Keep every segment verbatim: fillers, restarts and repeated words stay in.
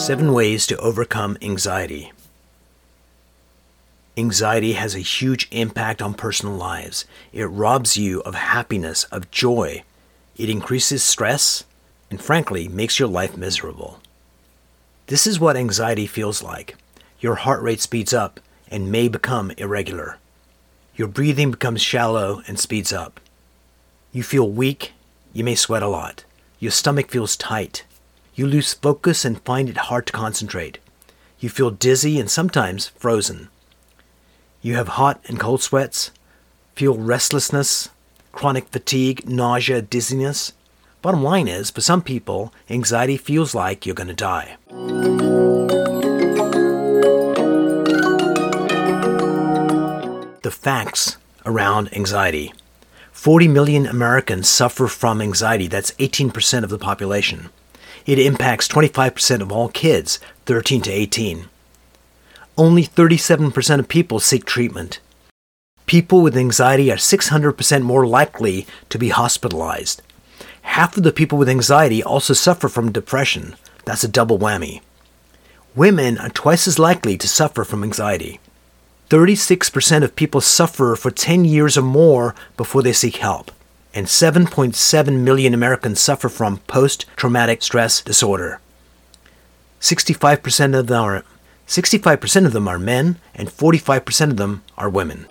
Seven ways to overcome anxiety. Anxiety has a huge impact on personal lives. It robs you of happiness, of joy. It increases stress, and frankly, makes your life miserable. This is what anxiety feels like. Your heart rate speeds up and may become irregular. Your breathing becomes shallow and speeds up. You feel weak. You may sweat a lot. Your stomach feels tight. You lose focus and find it hard to concentrate. You feel dizzy and sometimes frozen. You have hot and cold sweats, feel restlessness, chronic fatigue, nausea, dizziness. Bottom line is, for some people, anxiety feels like you're going to die. The facts around anxiety. forty million Americans suffer from anxiety. That's eighteen percent of the population. It impacts twenty-five percent of all kids, thirteen to eighteen. Only thirty-seven percent of people seek treatment. People with anxiety are six hundred percent more likely to be hospitalized. Half of the people with anxiety also suffer from depression. That's a double whammy. Women are twice as likely to suffer from anxiety. thirty-six percent of people suffer for ten years or more before they seek help. And seven point seven million Americans suffer from post-traumatic stress disorder. sixty-five percent of them are sixty-five percent of them are men, and forty-five percent of them are women.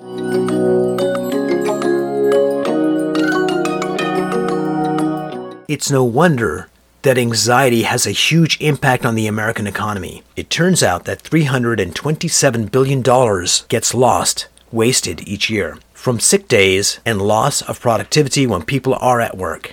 It's no wonder that anxiety has a huge impact on the American economy. It turns out that three hundred twenty-seven billion dollars gets lost, wasted each year, from sick days and loss of productivity when people are at work.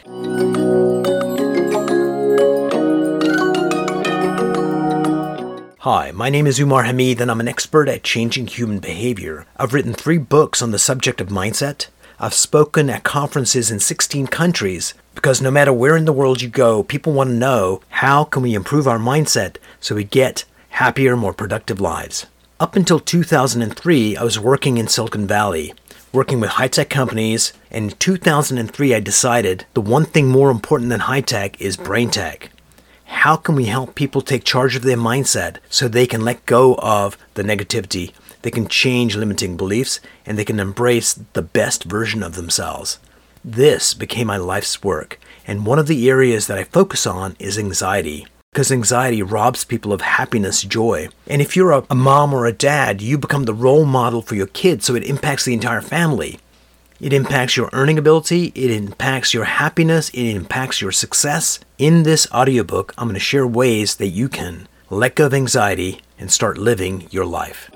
Hi, my name is Umar Hamid and I'm an expert at changing human behavior. I've written three books on the subject of mindset. I've spoken at conferences in sixteen countries because no matter where in the world you go, people want to know how can we improve our mindset so we get happier, more productive lives. Up until two thousand three, I was working in Silicon Valley, working with high-tech companies, and in two thousand three I decided the one thing more important than high-tech is brain tech. How can we help people take charge of their mindset so they can let go of the negativity, they can change limiting beliefs, and they can embrace the best version of themselves? This became my life's work, and one of the areas that I focus on is anxiety. Because anxiety robs people of happiness, joy. And if you're a, a mom or a dad, you become the role model for your kids, so it impacts the entire family. It impacts your earning ability, it impacts your happiness, it impacts your success. In this audiobook, I'm going to share ways that you can let go of anxiety and start living your life.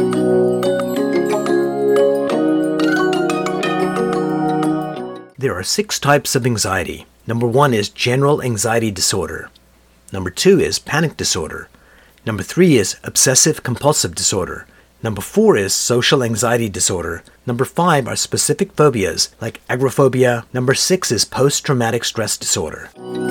There are six types of anxiety. Number one is general anxiety disorder. Number two is panic disorder. Number three is obsessive compulsive disorder. Number four is social anxiety disorder. Number five are specific phobias like agoraphobia. Number six is post-traumatic stress disorder.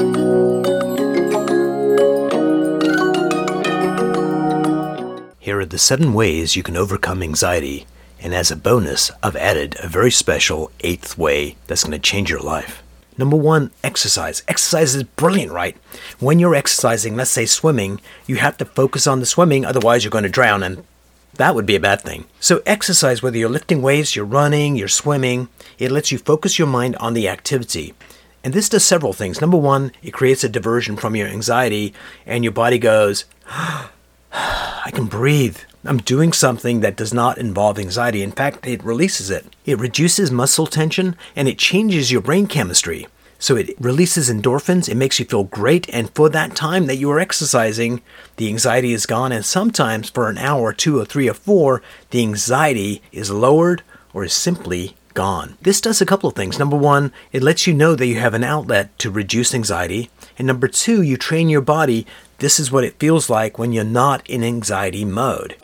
Here are the seven ways you can overcome anxiety. And as a bonus, I've added a very special eighth way that's going to change your life. Number one, exercise. Exercise is brilliant, right? When you're exercising, let's say swimming, you have to focus on the swimming, otherwise you're going to drown, and that would be a bad thing. So exercise, whether you're lifting weights, you're running, you're swimming, it lets you focus your mind on the activity. And this does several things. Number one, it creates a diversion from your anxiety, and your body goes, I can breathe. I'm doing something that does not involve anxiety. In fact, it releases it. It reduces muscle tension and it changes your brain chemistry. So it releases endorphins. It makes you feel great. And for that time that you are exercising, the anxiety is gone. And sometimes for an hour, two or three or four, the anxiety is lowered or is simply gone. This does a couple of things. Number one, it lets you know that you have an outlet to reduce anxiety. And number two, you train your body. This is what it feels like when you're not in anxiety mode.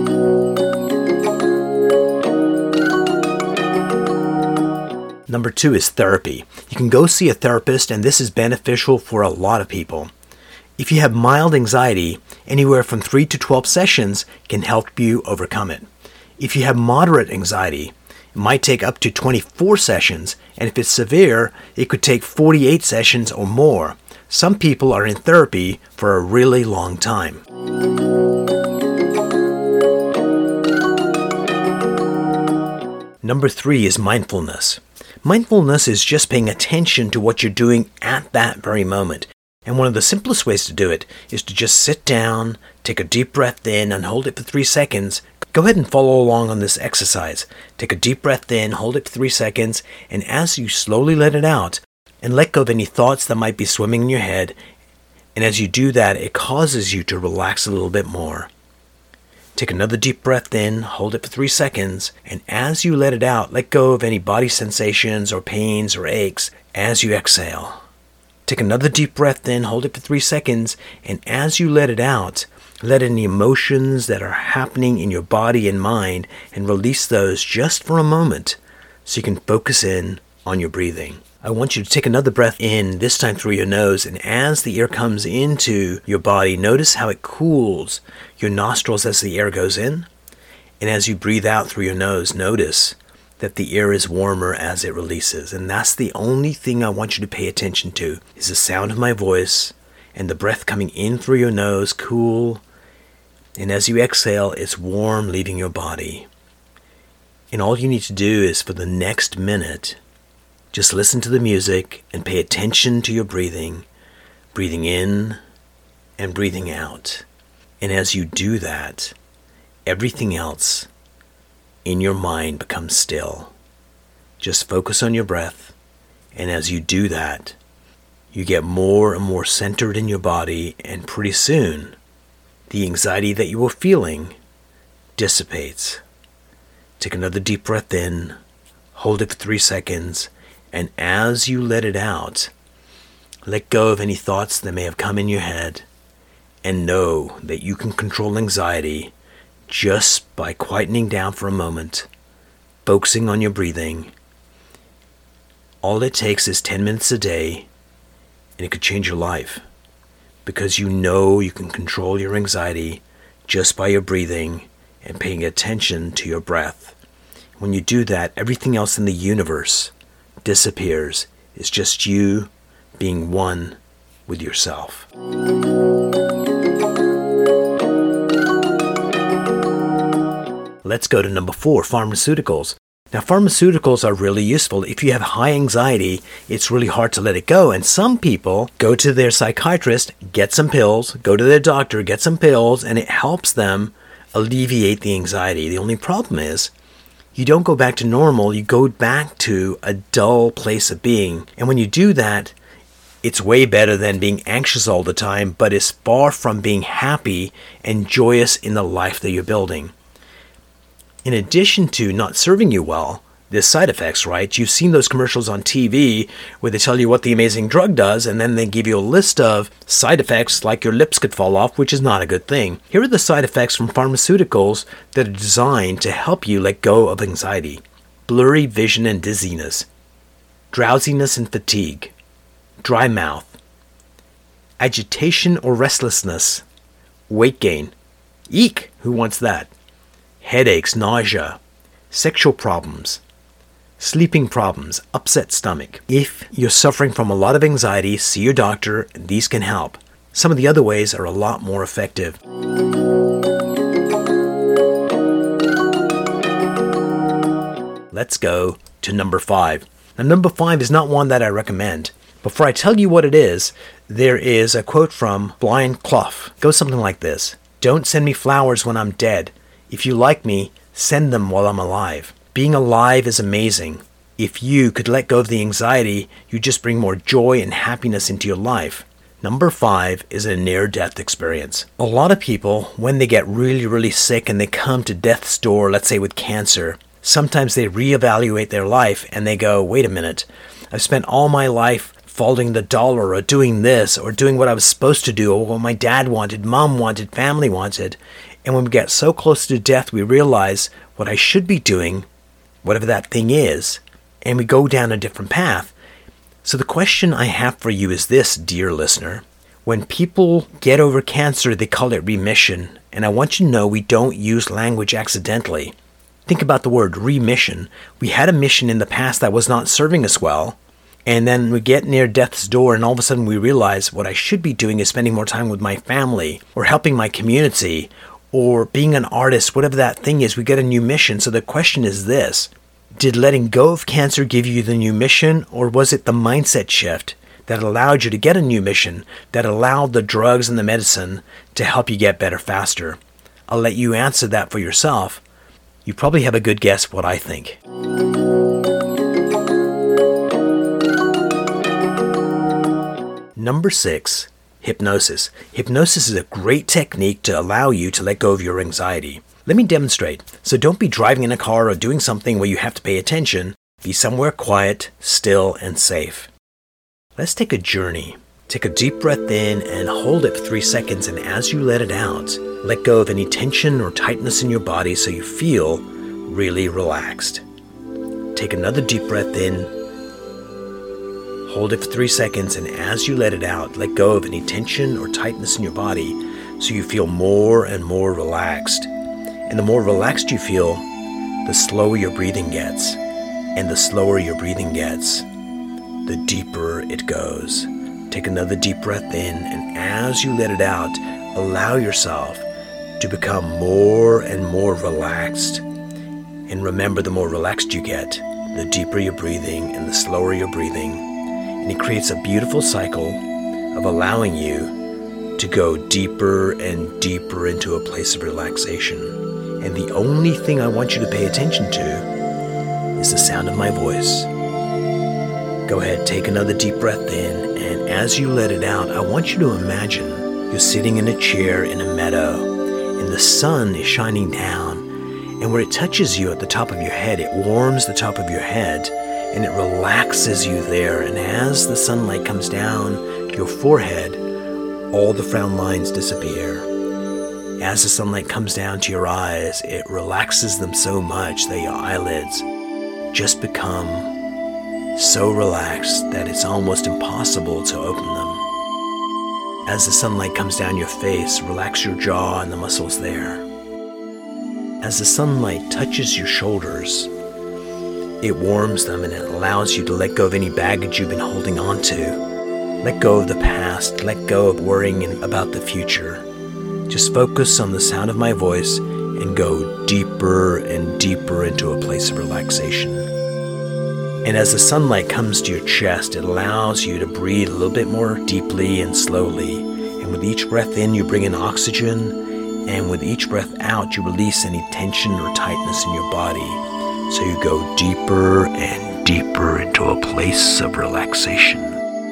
Number two is therapy. You can go see a therapist, and this is beneficial for a lot of people. If you have mild anxiety, anywhere from three to twelve sessions can help you overcome it. If you have moderate anxiety, it might take up to twenty-four sessions, and if it's severe, it could take forty-eight sessions or more. Some people are in therapy for a really long time. Number three is mindfulness. Mindfulness is just paying attention to what you're doing at that very moment. And one of the simplest ways to do it is to just sit down, take a deep breath in, and hold it for three seconds. Go ahead and follow along on this exercise. Take a deep breath in, hold it for three seconds, and as you slowly let it out, and let go of any thoughts that might be swimming in your head, and as you do that, it causes you to relax a little bit more. Take another deep breath in, hold it for three seconds, and as you let it out, let go of any body sensations or pains or aches as you exhale. Take another deep breath in, hold it for three seconds, and as you let it out, let any emotions that are happening in your body and mind and release those just for a moment so you can focus in on your breathing. I want you to take another breath in, this time through your nose, and as the air comes into your body, notice how it cools your nostrils as the air goes in. And as you breathe out through your nose, notice that the air is warmer as it releases. And that's the only thing I want you to pay attention to, is the sound of my voice and the breath coming in through your nose, cool. And as you exhale, it's warm, leaving your body. And all you need to do is for the next minute, just listen to the music and pay attention to your breathing, breathing in and breathing out. And as you do that, everything else in your mind becomes still. Just focus on your breath, and as you do that, you get more and more centered in your body, and pretty soon, the anxiety that you were feeling dissipates. Take another deep breath in, hold it for three seconds, and as you let it out, let go of any thoughts that may have come in your head, and know that you can control anxiety just by quietening down for a moment, focusing on your breathing. All it takes is ten minutes a day, and it could change your life, because you know you can control your anxiety just by your breathing and paying attention to your breath. When you do that, everything else in the universe disappears. It's just you being one with yourself. Let's go to number four, pharmaceuticals. Now, pharmaceuticals are really useful. If you have high anxiety, it's really hard to let it go. And some people go to their psychiatrist, get some pills, go to their doctor, get some pills, and it helps them alleviate the anxiety. The only problem is, you don't go back to normal, you go back to a dull place of being. And when you do that, it's way better than being anxious all the time, but it's far from being happy and joyous in the life that you're building. In addition to not serving you well, there's side effects, right? You've seen those commercials on T V where they tell you what the amazing drug does, and then they give you a list of side effects like your lips could fall off, which is not a good thing. Here are the side effects from pharmaceuticals that are designed to help you let go of anxiety. Blurry vision and dizziness, drowsiness and fatigue, dry mouth, agitation or restlessness, weight gain. Eek! Who wants that? Headaches, nausea, sexual problems, sleeping problems, upset stomach. If you're suffering from a lot of anxiety, see your doctor, and these can help. Some of the other ways are a lot more effective. Let's go to number five. Now, number five is not one that I recommend. Before I tell you what it is, there is a quote from Brian Clough. It goes something like this: "Don't send me flowers when I'm dead. If you like me, send them while I'm alive." Being alive is amazing. If you could let go of the anxiety, you just bring more joy and happiness into your life. Number five is a near-death experience. A lot of people, when they get really, really sick and they come to death's door, let's say with cancer, sometimes they reevaluate their life and they go, wait a minute, I've spent all my life following the dollar or doing this or doing what I was supposed to do or what my dad wanted, mom wanted, family wanted. And when we get so close to death, we realize what I should be doing, whatever that thing is, and we go down a different path. So the question I have for you is this, dear listener. When people get over cancer, they call it remission. And I want you to know we don't use language accidentally. Think about the word remission. We had a mission in the past that was not serving us well, And then we get near death's door and all of a sudden we realize what I should be doing is spending more time with my family or helping my community or being an artist, whatever that thing is. We get a new mission. So the question is this: did letting go of cancer give you the new mission, or was it the mindset shift that allowed you to get a new mission, that allowed the drugs and the medicine to help you get better faster? I'll let you answer that for yourself. You probably have a good guess what I think. Number six, hypnosis. Hypnosis is a great technique to allow you to let go of your anxiety. Let me demonstrate. So don't be driving in a car or doing something where you have to pay attention. Be somewhere quiet, still, and safe. Let's take a journey. Take a deep breath in and hold it for three seconds, and as you let it out, let go of any tension or tightness in your body so you feel really relaxed. Take another deep breath in, hold it for three seconds, and as you let it out, let go of any tension or tightness in your body so you feel more and more relaxed. And the more relaxed you feel, the slower your breathing gets. And the slower your breathing gets, the deeper it goes. Take another deep breath in, and as you let it out, allow yourself to become more and more relaxed. And remember, the more relaxed you get, the deeper you're breathing and the slower you're breathing. And it creates a beautiful cycle of allowing you to go deeper and deeper into a place of relaxation. And the only thing I want you to pay attention to is the sound of my voice. Go ahead, take another deep breath in, and as you let it out, I want you to imagine you're sitting in a chair in a meadow, and the sun is shining down, and where it touches you at the top of your head, it warms the top of your head, and it relaxes you there. And as the sunlight comes down your forehead, all the frown lines disappear. As the sunlight comes down to your eyes, it relaxes them so much that your eyelids just become so relaxed that it's almost impossible to open them. As the sunlight comes down your face, relax your jaw and the muscles there. As the sunlight touches your shoulders, it warms them and it allows you to let go of any baggage you've been holding on to. Let go of the past, let go of worrying about the future. Just focus on the sound of my voice and go deeper and deeper into a place of relaxation. And as the sunlight comes to your chest, it allows you to breathe a little bit more deeply and slowly. And with each breath in, you bring in oxygen. And with each breath out, you release any tension or tightness in your body. So you go deeper and deeper into a place of relaxation.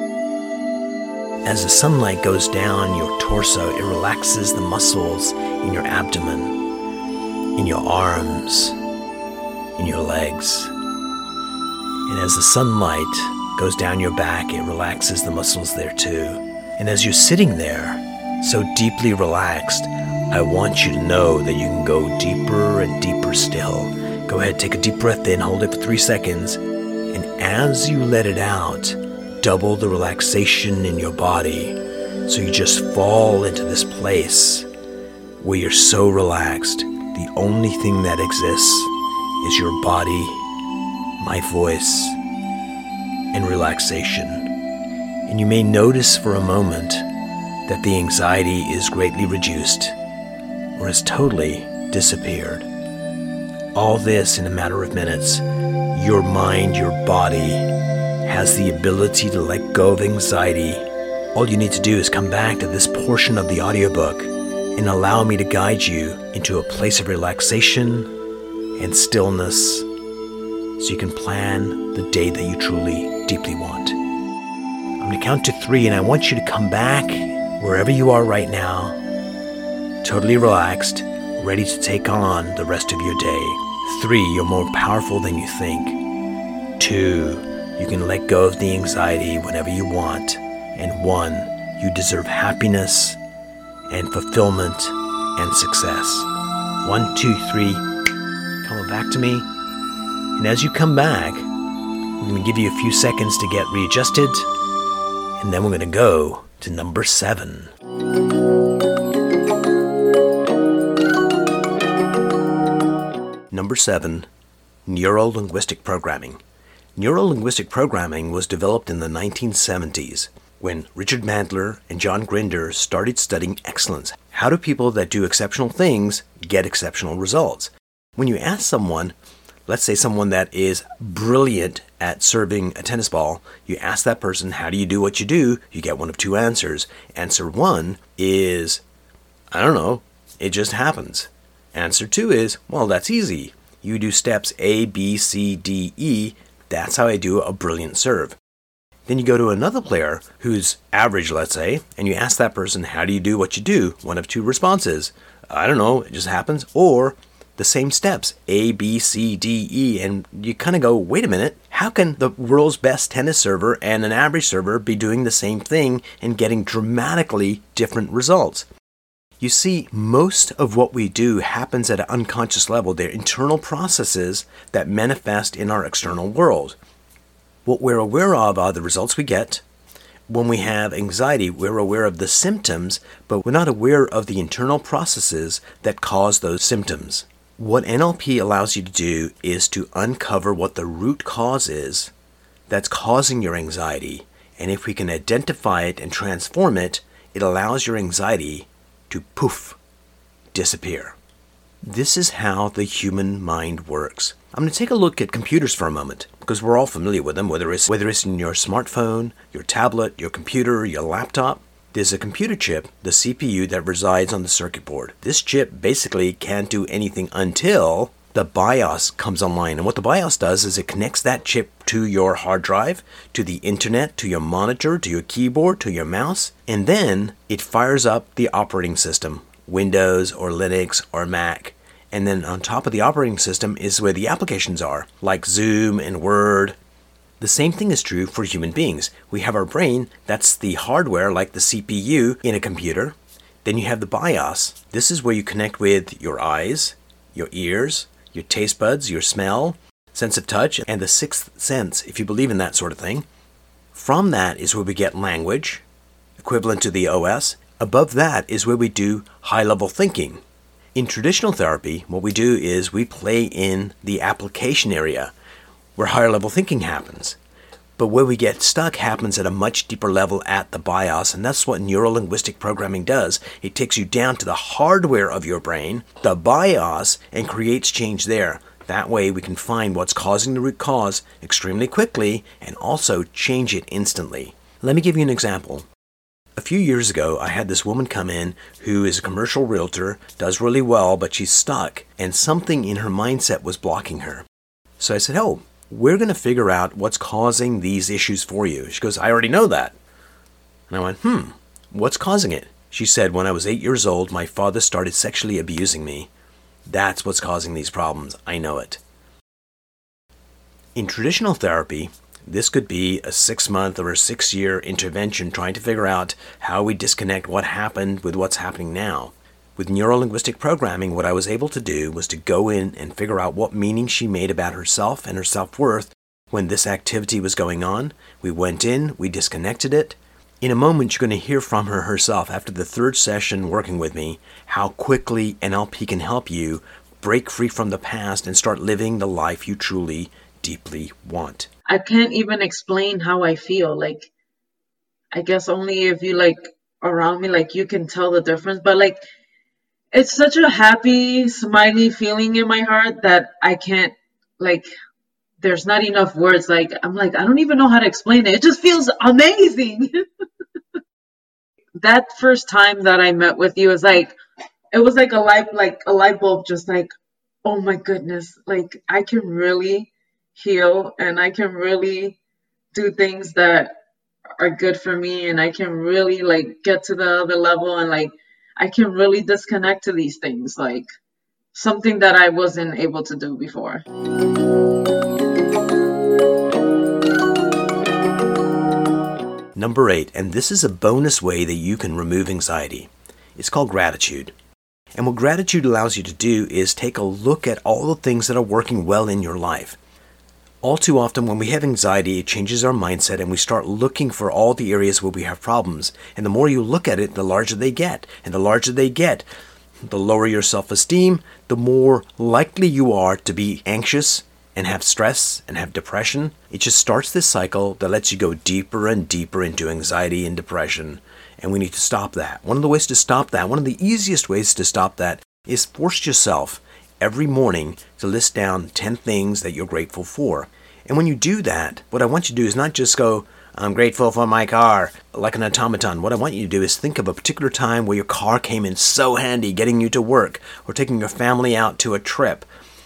As the sunlight goes down your torso, it relaxes the muscles in your abdomen, in your arms, in your legs. And as the sunlight goes down your back, it relaxes the muscles there too. And as you're sitting there, so deeply relaxed, I want you to know that you can go deeper and deeper still. Go ahead, take a deep breath in, hold it for three seconds. And as you let it out, double the relaxation in your body. So you just fall into this place where you're so relaxed. The only thing that exists is your body, my voice, and relaxation. And you may notice for a moment that the anxiety is greatly reduced or has totally disappeared. All this in a matter of minutes. Your mind, your body has the ability to let go of anxiety. All you need to do is come back to this portion of the audiobook and allow me to guide you into a place of relaxation and stillness, so you can plan the day that you truly, deeply want. I'm going to count to three, and I want you to come back wherever you are right now, totally relaxed, ready to take on the rest of your day. Three, you're more powerful than you think. Two, you can let go of the anxiety whenever you want. And one, you deserve happiness and fulfillment and success. One, two, three, come on back to me. And as you come back, I'm going to give you a few seconds to get readjusted, and then we're going to go to number seven. Number seven, neuro-linguistic programming. Neuro-linguistic programming was developed in the nineteen seventies when Richard Mandler and John Grinder started studying excellence. How do people that do exceptional things get exceptional results? When you ask someone, let's say someone that is brilliant at serving a tennis ball, you ask that person, how do you do what you do? You get one of two answers. Answer one is, I don't know, it just happens. Answer two is, well, that's easy. You do steps A, B, C, D, E. That's how I do a brilliant serve. Then you go to another player who's average, let's say, and you ask that person, how do you do what you do? One of two responses. I don't know, it just happens. Or the same steps, A, B, C, D, E, and you kind of go, wait a minute, how can the world's best tennis server and an average server be doing the same thing and getting dramatically different results? You see, most of what we do happens at an unconscious level. They're internal processes that manifest in our external world. What we're aware of are the results we get. When we have anxiety, we're aware of the symptoms, but we're not aware of the internal processes that cause those symptoms. What N L P allows you to do is to uncover what the root cause is that's causing your anxiety. And if we can identify it and transform it, it allows your anxiety to poof, disappear. This is how the human mind works. I'm going to take a look at computers for a moment, because we're all familiar with them, whether it's, whether it's in your smartphone, your tablet, your computer, your laptop. There's a computer chip, the C P U, that resides on the circuit board. This chip basically can't do anything until the BIOS comes online. And what the BIOS does is it connects that chip to your hard drive, to the internet, to your monitor, to your keyboard, to your mouse, and then it fires up the operating system, Windows or Linux or Mac. And then on top of the operating system is where the applications are, like Zoom and Word. The same thing is true for human beings. We have our brain, that's the hardware like the C P U in a computer. Then you have the BIOS. This is where you connect with your eyes, your ears, your taste buds, your smell, sense of touch, and the sixth sense, if you believe in that sort of thing. From that is where we get language, equivalent to the O S. Above that is where we do high-level thinking. In traditional therapy, what we do is we play in the application area where higher level thinking happens. But where we get stuck happens at a much deeper level at the BIOS, and that's what neuro-linguistic programming does. It takes you down to the hardware of your brain, the BIOS, and creates change there. That way we can find what's causing the root cause extremely quickly and also change it instantly. Let me give you an example. A few years ago, I had this woman come in who is a commercial realtor, does really well, but she's stuck, and something in her mindset was blocking her. So I said, oh, we're going to figure out what's causing these issues for you. She goes, I already know that. And I went, hmm, what's causing it? She said, when I was eight years old, my father started sexually abusing me. That's what's causing these problems. I know it. In traditional therapy, this could be a six-month or a six-year intervention trying to figure out how we disconnect what happened with what's happening now. With neuro-linguistic programming, what I was able to do was to go in and figure out what meaning she made about herself and her self-worth when this activity was going on. We went in, we disconnected it. In a moment, you're going to hear from her herself after the third session working with me how quickly N L P can help you break free from the past and start living the life you truly, deeply want. I can't even explain how I feel. Like, I guess only if you like around me, like you can tell the difference. But like, it's such a happy, smiley feeling in my heart that I can't, like, there's not enough words. Like, I'm like, I don't even know how to explain it. It just feels amazing. That first time that I met with you was like, it was like a light, like a light bulb, just like, oh my goodness, like I can really heal and I can really do things that are good for me, and I can really like get to the other level, and like I can really disconnect to these things, like something that I wasn't able to do before. Number eight, and this is a bonus way that you can remove anxiety. It's called gratitude. And what gratitude allows you to do is take a look at all the things that are working well in your life. All too often when we have anxiety, it changes our mindset and we start looking for all the areas where we have problems. And the more you look at it, the larger they get. And the larger they get, the lower your self-esteem, the more likely you are to be anxious and have stress and have depression, it just starts this cycle that lets you go deeper and deeper into anxiety and depression. And we need to stop that. One of the ways to stop that, one of the easiest ways to stop that is force yourself every morning to list down ten things that you're grateful for. And when you do that, what I want you to do is not just go, I'm grateful for my car, like an automaton. What I want you to do is think of a particular time where your car came in so handy getting you to work or taking your family out to a trip,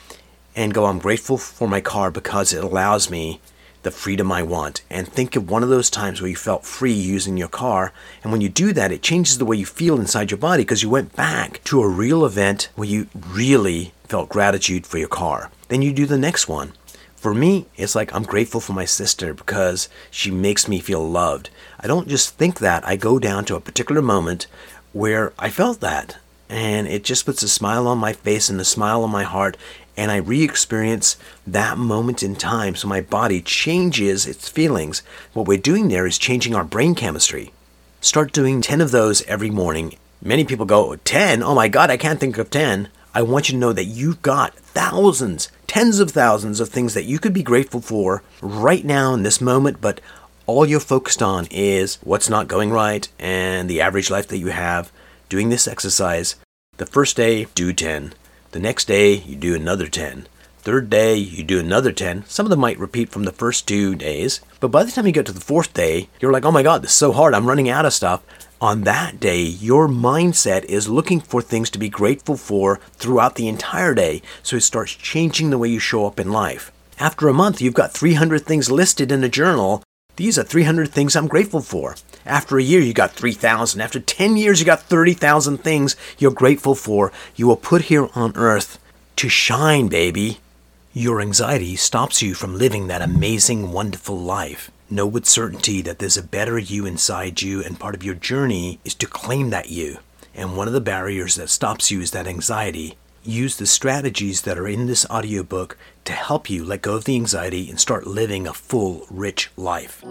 and go, I'm grateful for my car because it allows me the freedom I want. And think of one of those times where you felt free using your car. And when you do that, it changes the way you feel inside your body because you went back to a real event where you really felt gratitude for your car. Then you do the next one. For me, it's like I'm grateful for my sister because she makes me feel loved. I don't just think that. I go down to a particular moment where I felt that. And it just puts a smile on my face and a smile on my heart. And I re-experience that moment in time. So my body changes its feelings. What we're doing there is changing our brain chemistry. Start doing ten of those every morning. Many people go, ten? Oh my God, I can't think of ten. I want you to know that you've got thousands, tens of thousands of things that you could be grateful for right now in this moment, but all you're focused on is what's not going right and the average life that you have. Doing this exercise, the first day, do ten. The next day, you do another ten. Third day, you do another ten. Some of them might repeat from the first two days, but by the time you get to the fourth day, you're like, oh my God, this is so hard. I'm running out of stuff. On that day, your mindset is looking for things to be grateful for throughout the entire day, so it starts changing the way you show up in life. After a month, you've got three hundred things listed in a journal. These are three hundred things I'm grateful for. After a year, you got three thousand. After ten years, you got thirty thousand things you're grateful for. You were put here on earth to shine, baby. Your anxiety stops you from living that amazing, wonderful life. Know with certainty that there's a better you inside you, and part of your journey is to claim that you. And one of the barriers that stops you is that anxiety. Use the strategies that are in this audiobook to help you let go of the anxiety and start living a full, rich life.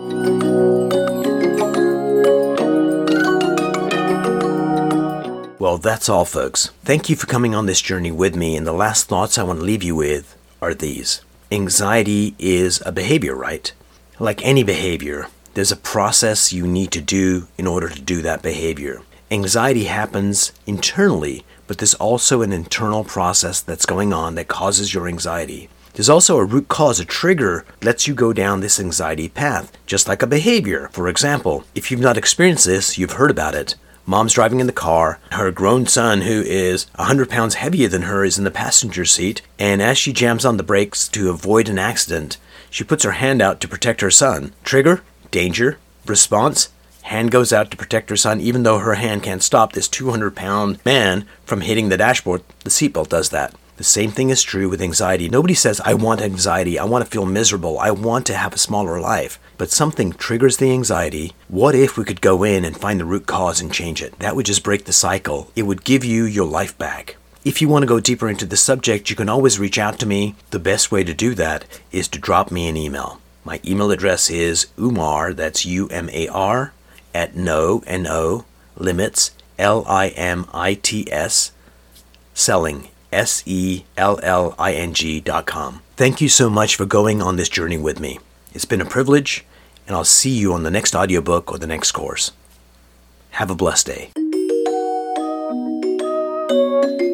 Well, that's all, folks. Thank you for coming on this journey with me, and the last thoughts I want to leave you with are these. Anxiety is a behavior, right? Like any behavior, there's a process you need to do in order to do that behavior. Anxiety happens internally, but there's also an internal process that's going on that causes your anxiety. There's also a root cause, a trigger that lets you go down this anxiety path, just like a behavior. For example, if you've not experienced this, you've heard about it. Mom's driving in the car. Her grown son, who is one hundred pounds heavier than her, is in the passenger seat. And as she jams on the brakes to avoid an accident, she puts her hand out to protect her son. Trigger, danger. Response, hand goes out to protect her son, even though her hand can't stop this two hundred pound man from hitting the dashboard. The seatbelt does that. The same thing is true with anxiety. Nobody says, I want anxiety. I want to feel miserable. I want to have a smaller life. But something triggers the anxiety. What if we could go in and find the root cause and change it? That would just break the cycle. It would give you your life back. If you want to go deeper into the subject, you can always reach out to me. The best way to do that is to drop me an email. My email address is Umar, that's U M A R, at no, N O, limits, L I M I T S, selling, S E L L I N G dot com. Thank you so much for going on this journey with me. It's been a privilege, and I'll see you on the next audiobook or the next course. Have a blessed day.